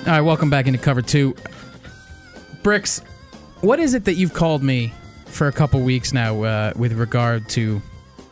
All right, welcome back into Cover 2. Bricks, what is it that you've called me for a couple weeks now with regard to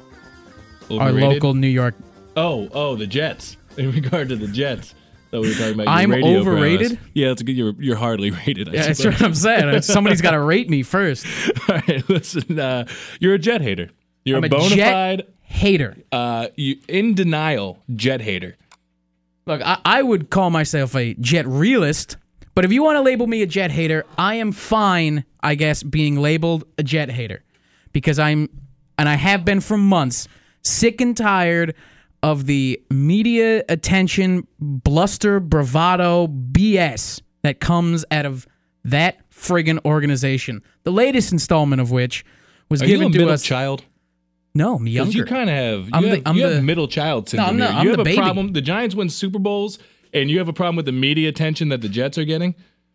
our local New York? Oh, the Jets. In regard to the Jets that we were talking about. I'm radio overrated? prowess. Yeah, that's good. You're hardly rated. Yeah, that's what I'm saying. Somebody's got to rate me first. All right, listen. You're a Jet hater. You're I'm a bona fide Jet hater. You in denial Jet hater. Look, I would call myself a Jet realist, but if you want to label me a Jet hater, I am fine, I guess, being labeled a Jet hater. Because and I have been for months, sick and tired of the media attention, bluster, bravado, BS that comes out of that friggin' organization. The latest installment of which was given to us. Child? No, I'm younger. You kind of have. You have middle child syndrome. No, I'm you have the a baby. problem. The Giants win Super Bowls, and you have a problem with the media attention that the Jets are getting.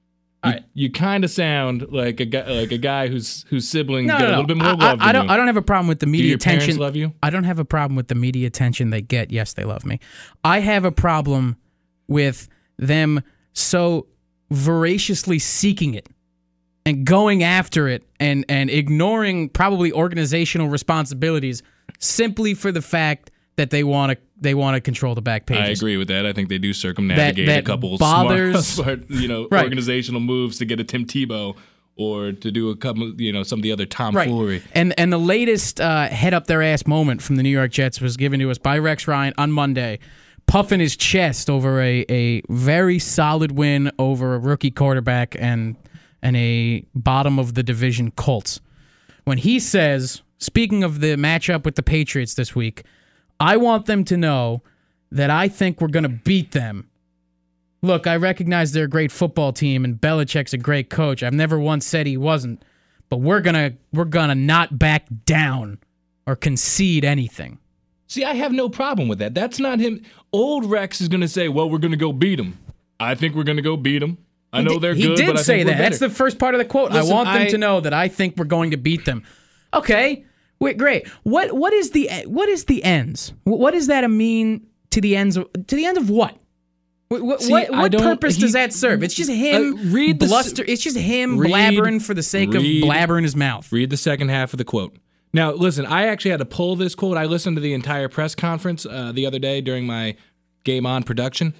You kind of sound like a guy whose siblings get a little bit more love. I don't have a problem with the media attention. Do your parents love you? I don't have a problem with the media attention they get. Yes, they love me. I have a problem with them so voraciously seeking it and going after it and ignoring probably organizational responsibilities simply for the fact that they want to control the back pages. I agree with that. I think they do circumnavigate that a couple smart right. organizational moves to get a Tim Tebow or to do a couple, some of the other tomfoolery. Right. And the latest head up their ass moment from the New York Jets was given to us by Rex Ryan on Monday, puffing his chest over a very solid win over a rookie quarterback and a bottom of the division Colts. When he says, speaking of the matchup with the Patriots this week, I want them to know that I think we're going to beat them. Look, I recognize they're a great football team and Belichick's a great coach. I've never once said he wasn't, but we're gonna not back down or concede anything. See, I have no problem with that. That's not him. Old Rex is going to say, well, we're going to go beat them. I think we're going to go beat them. I know they're good, but I think we're better. He did say that. That's the first part of the quote. Listen, I want them to know that I think we're going to beat them. Okay. Wait, great. What is the ends? What does that mean to the ends of what? What purpose does that serve? It's just him it's just him blabbering for the sake of blabbering his mouth. Read the second half of the quote. Now, listen, I actually had to pull this quote. I listened to the entire press conference the other day during my Game On production.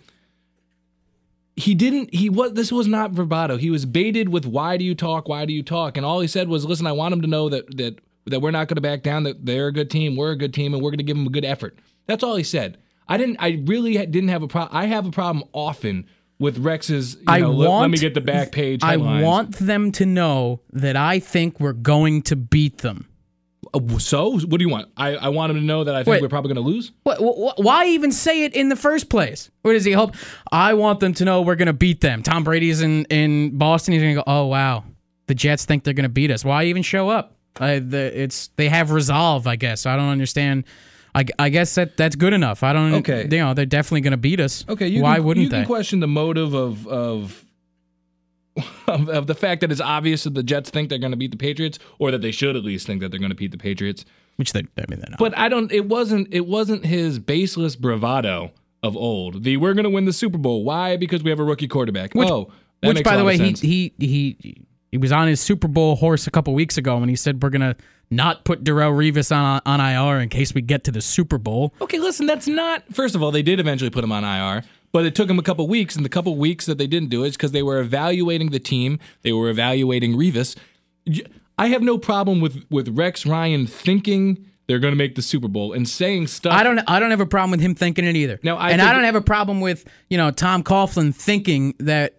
This was not bravado. He was baited with why do you talk? And all he said was, listen, I want him to know that we're not going to back down, that they're a good team, we're a good team, and we're going to give them a good effort. That's all he said. I really didn't have a problem. I have a problem often with Rex's, let me get the back page headlines. I want them to know that I think we're going to beat them. So, what do you want? I want him to know that I think we're probably going to lose? Why even say it in the first place? What does he hope? I want them to know we're going to beat them. Tom Brady's in Boston. He's going to go, oh, wow. The Jets think they're going to beat us. Why even show up? They have resolve, I guess. I don't understand. I guess that's good enough. I don't. Okay. They're definitely going to beat us. Okay. Why wouldn't they? You can question the motive of the fact that it's obvious that the Jets think they're going to beat the Patriots, or that they should at least think that they're going to beat the Patriots. Which they're not. But it wasn't his baseless bravado of old. We're going to win the Super Bowl. Why? Because we have a rookie quarterback. Which by the way, he was on his Super Bowl horse a couple weeks ago when he said we're going to not put Darrelle Revis on IR in case we get to the Super Bowl. Okay, listen, that's not... First of all, they did eventually put him on IR, but it took him a couple weeks, and the couple weeks that they didn't do it is because they were evaluating the team. They were evaluating Revis. I have no problem with Rex Ryan thinking they're going to make the Super Bowl and saying stuff. I don't have a problem with him thinking it either. Now, I don't have a problem with Tom Coughlin thinking that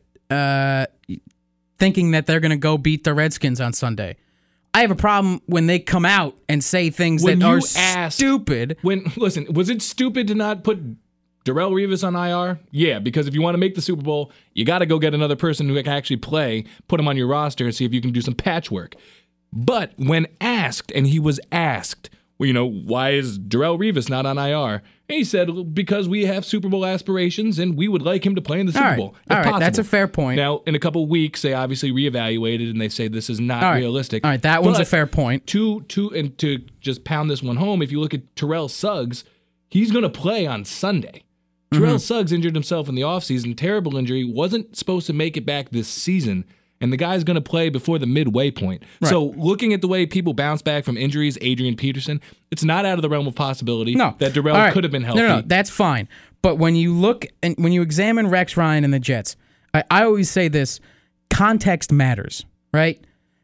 they're going to go beat the Redskins on Sunday. I have a problem when they come out and say things that are stupid. Listen, was it stupid to not put Darrelle Revis on IR? Yeah, because if you want to make the Super Bowl, you got to go get another person who can actually play, put him on your roster, and see if you can do some patchwork. But when asked, and he was asked, why is Darrelle Revis not on IR? And he said, because we have Super Bowl aspirations and we would like him to play in the Super Bowl. All right, that's a fair point. Now, in a couple of weeks, they obviously reevaluated and they say this is not realistic. All right, that one's a fair point. To just pound this one home, if you look at Terrell Suggs, he's going to play on Sunday. Terrell Suggs injured himself in the offseason. Terrible injury. Wasn't supposed to make it back this season. And the guy's going to play before the midway point. Right. So looking at the way people bounce back from injuries, Adrian Peterson, it's not out of the realm of possibility that Darrell could have been healthy. No, that's fine. But when you look and when you examine Rex Ryan and the Jets, I always say this: context matters, right?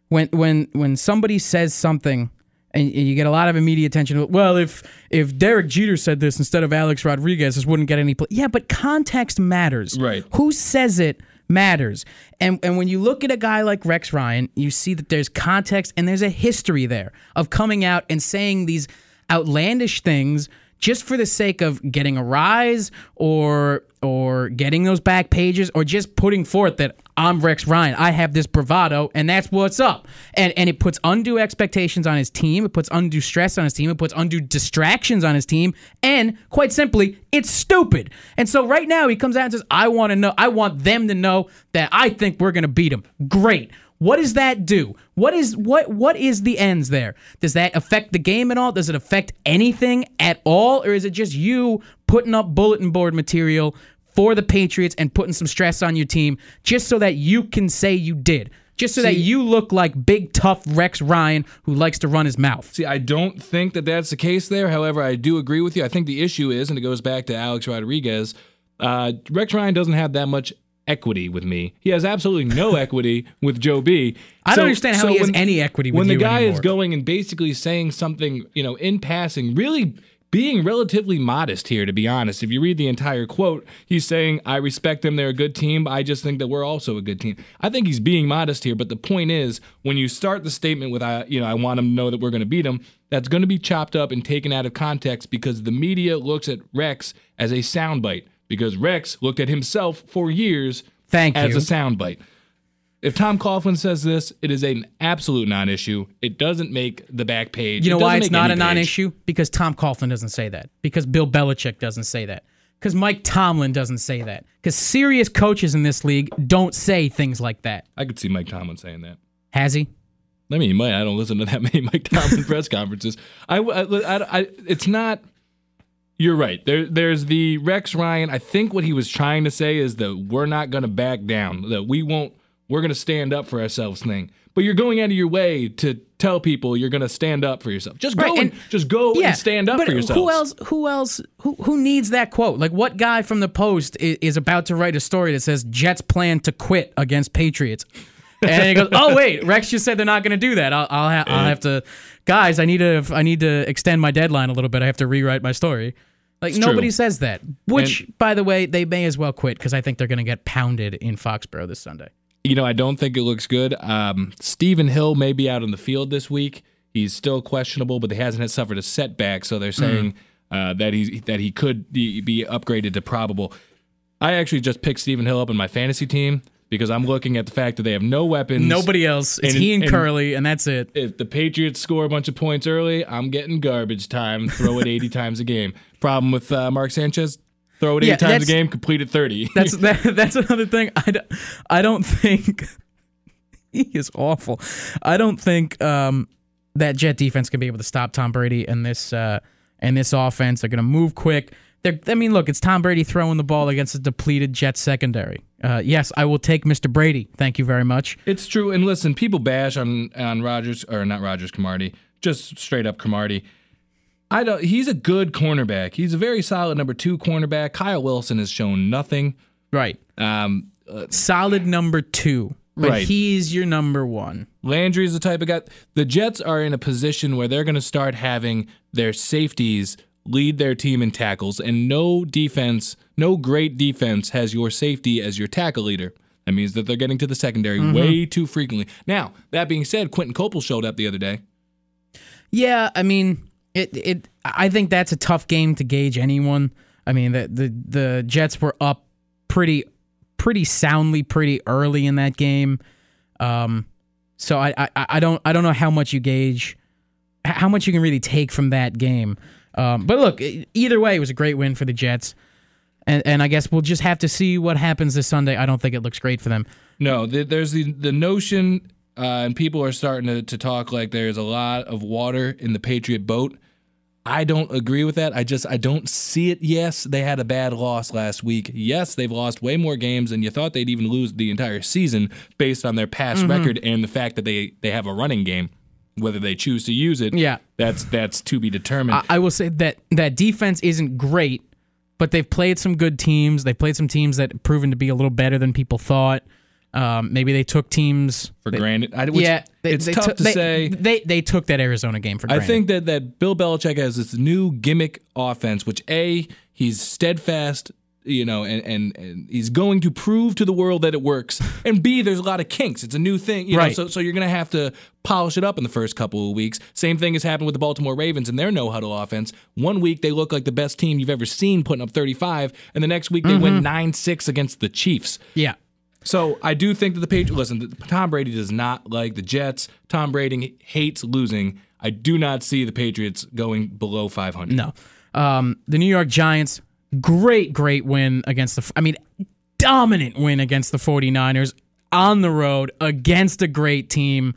When somebody says something and you get a lot of immediate attention, well, if Derek Jeter said this instead of Alex Rodriguez, this wouldn't get any play. Yeah, but context matters. Right. Who says it matters. And when you look at a guy like Rex Ryan, you see that there's context and there's a history there of coming out and saying these outlandish things just for the sake of getting a rise or getting those back pages or just putting forth that I'm Rex Ryan. I have this bravado, and that's what's up. And it puts undue expectations on his team. It puts undue stress on his team. It puts undue distractions on his team. And quite simply, it's stupid. And so right now he comes out and says, I want them to know that I think we're going to beat them. Great. What does that do? What is the ends there? Does that affect the game at all? Does it affect anything at all? Or is it just you putting up bulletin board material for the Patriots and putting some stress on your team just so that you can say you did? Just so that you look like big, tough Rex Ryan who likes to run his mouth. See, I don't think that that's the case there. However, I do agree with you. I think the issue is, and it goes back to Alex Rodriguez, Rex Ryan doesn't have that much equity with me. He has absolutely no equity with Joe B. I don't understand how he has any equity with you when the guy anymore. is going and basically saying something, in passing, really being relatively modest here, to be honest. If you read the entire quote, he's saying, I respect them, they're a good team, I just think that we're also a good team. I think he's being modest here, but the point is, when you start the statement with, I want them to know that we're going to beat them, that's going to be chopped up and taken out of context because the media looks at Rex as a soundbite. Because Rex looked at himself for years as a soundbite. If Tom Coughlin says this, it is an absolute non-issue. It doesn't make the back page. You know why it's not a non-issue? Because Tom Coughlin doesn't say that. Because Bill Belichick doesn't say that. Because Mike Tomlin doesn't say that. Because serious coaches in this league don't say things like that. I could see Mike Tomlin saying that. Has he? I mean, he might. I don't listen to that many Mike Tomlin press conferences. It's not... You're right. There's the Rex Ryan. I think what he was trying to say is that we're not going to back down, that we're going to stand up for ourselves thing. But you're going out of your way to tell people you're going to stand up for yourself. Just go and stand up for yourself. Who needs that quote? Like, what guy from the Post is about to write a story that says Jets plan to quit against Patriots? And he goes, "Oh wait, Rex just said they're not going to do that. I'll have to, guys. I need to extend my deadline a little bit. I have to rewrite my story." Like, nobody says that. Which, by the way, they may as well quit because I think they're going to get pounded in Foxborough this Sunday. I don't think it looks good. Stephen Hill may be out on the field this week. He's still questionable, but he hasn't suffered a setback, so they're saying that he could be upgraded to probable. I actually just picked Stephen Hill up in my fantasy team because I'm looking at the fact that they have no weapons. Nobody else. It's he and Curley, and that's it. If the Patriots score a bunch of points early, I'm getting garbage time. Throw it 80 times a game. Problem with Mark Sanchez, throw it 80 times a game, complete it 30. That's another thing. I don't think he is awful. I don't think that Jet defense can be able to stop Tom Brady and this offense. They're going to move quick. Look, it's Tom Brady throwing the ball against a depleted Jets secondary. Yes, I will take Mr. Brady. Thank you very much. It's true. And listen, people bash on Rodgers, or not Rodgers, Cromartie, just straight up Cromartie. He's a good cornerback. He's a very solid number 2 cornerback. Kyle Wilson has shown nothing. Right. Solid number 2. But right. He's your number 1. Landry is the type of guy. The Jets are in a position where they're going to start having their safeties lead their team in tackles, and no great defense has your safety as your tackle leader. That means that they're getting to the secondary way too frequently. Now, that being said, Quentin Copel showed up the other day. Yeah, I mean, I think that's a tough game to gauge anyone. I mean, the Jets were up pretty soundly pretty early in that game. So I don't know how much you gauge, how much you can really take from that game. But look, either way, it was a great win for the Jets. And I guess we'll just have to see what happens this Sunday. I don't think it looks great for them. No, there's the notion, and people are starting to talk like there's a lot of water in the Patriot boat. I don't agree with that. I don't see it. Yes, they had a bad loss last week. Yes, they've lost way more games than you thought they'd even lose the entire season based on their past record and the fact that they have a running game. Whether they choose to use it, that's to be determined. I will say that defense isn't great, but they've played some good teams. They've played some teams that have proven to be a little better than people thought. Maybe they took teams for granted. It's they tough to say. They took that Arizona game for granted. I think that Bill Belichick has this new gimmick offense, which he's steadfast, and he's going to prove to the world that it works. And B, there's a lot of kinks. It's a new thing, right? So you're going to have to polish it up in the first couple of weeks. Same thing has happened with the Baltimore Ravens and their no-huddle offense. One week they look like the best team you've ever seen, putting up 35, and the next week they win 9-6 against the Chiefs. Yeah. So I do think that the Patriots. Listen, Tom Brady does not like the Jets. Tom Brady hates losing. I do not see the Patriots going below 500. No. The New York Giants, great win against dominant win against the 49ers on the road against a great team.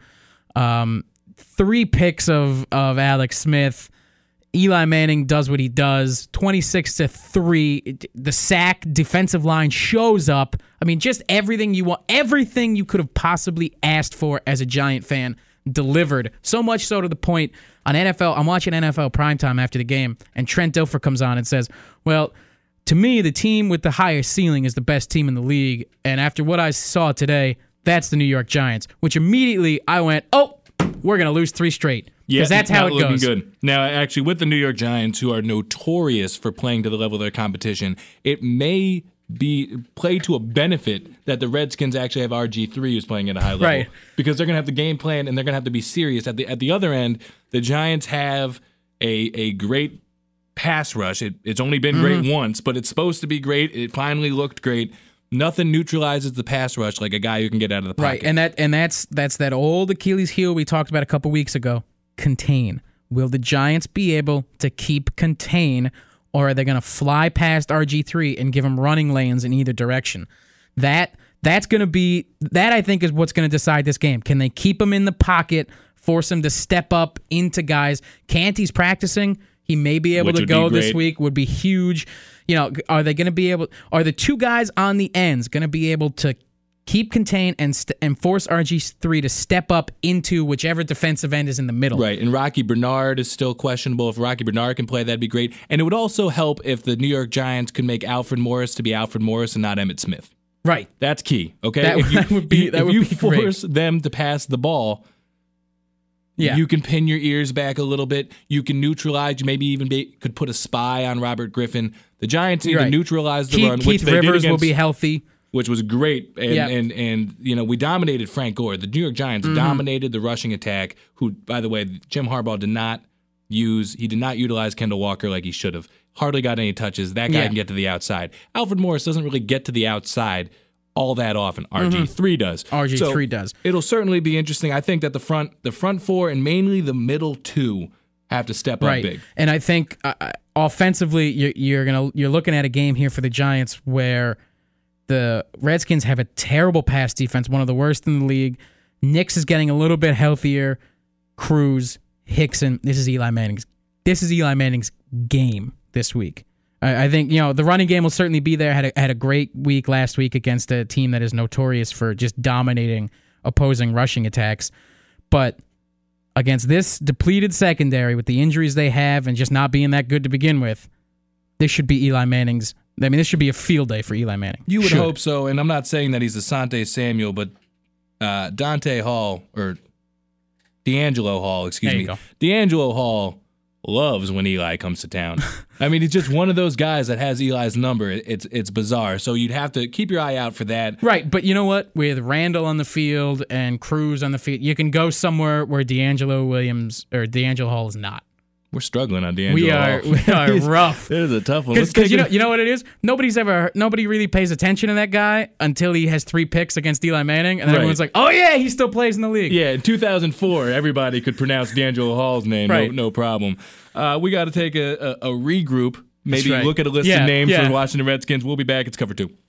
3 picks of Alex Smith. Eli Manning does what he does. 26-3. The sack, defensive line shows up. Just everything you want, everything you could have possibly asked for as a Giant fan delivered. So much so to the point on NFL, I'm watching NFL primetime after the game, and Trent Dilfer comes on and says, well, to me, the team with the highest ceiling is the best team in the league. And after what I saw today, that's the New York Giants, which immediately I went, oh, we're going to lose 3 straight. Because that's how it goes. Good. Now, actually, with the New York Giants, who are notorious for playing to the level of their competition, it may play to a benefit that the Redskins actually have RG3 who's playing at a high level. Right. Because they're going to have the game plan and they're going to have to be serious. At the other end, the Giants have a great pass rush. It's only been great once, but it's supposed to be great. It finally looked great. Nothing neutralizes the pass rush like a guy who can get out of the pocket. Right, and that's that old Achilles heel we talked about a couple weeks ago. Contain. Will the Giants be able to keep contain, or are they going to fly past RG3 and give him running lanes in either direction? That's going to be, that I think is what's going to decide this game. Can they keep him in the pocket, force him to step up into guys? Canty's practicing. He may be able to go this week. Would be huge. Are they going to be able? Are the 2 guys on the ends going to be able to keep contained and force RG3 to step up into whichever defensive end is in the middle? Right, and Rocky Bernard is still questionable. If Rocky Bernard can play, that'd be great. And it would also help if the New York Giants could make Alfred Morris to be Alfred Morris and not Emmitt Smith. Right. That's key, okay? That would be force them to pass the ball, you can pin your ears back a little bit. You can neutralize. You maybe even could put a spy on Robert Griffin. The Giants need to neutralize the run. Keith Rivers will be healthy. Which was great, and we dominated Frank Gore. The New York Giants dominated the rushing attack. Who, by the way, Jim Harbaugh did not utilize Kendall Walker like he should have. Hardly got any touches. That guy can get to the outside. Alfred Morris doesn't really get to the outside all that often. RG3 does. RG3 does. It'll certainly be interesting. I think that the front 4 and mainly the middle 2 have to step up big. And I think offensively, you're looking at a game here for the Giants where the Redskins have a terrible pass defense, one of the worst in the league. Nix is getting a little bit healthier. Cruz, Hickson. This is Eli Manning's game this week. I think the running game will certainly be there. Had a great week last week against a team that is notorious for just dominating opposing rushing attacks. But against this depleted secondary with the injuries they have and just not being that good to begin with, this should be Eli Manning's. This should be a field day for Eli Manning. You would hope so, and I'm not saying that he's Asante Samuel, but Dante Hall, or D'Angelo Hall, D'Angelo Hall loves when Eli comes to town. He's just one of those guys that has Eli's number. It's bizarre, so you'd have to keep your eye out for that. Right, but you know what? With Randall on the field and Cruz on the field, you can go somewhere where D'Angelo Hall is not. We're struggling on D'Angelo. We are rough. It is a tough one. Because you know what it is? Nobody really pays attention to that guy until he has 3 picks against Eli Manning, and then everyone's like, oh yeah, he still plays in the league. Yeah, in 2004, everybody could pronounce D'Angelo Hall's name, no problem. We got to take a regroup, maybe look at a list of names for the Washington Redskins. We'll be back. It's Cover 2.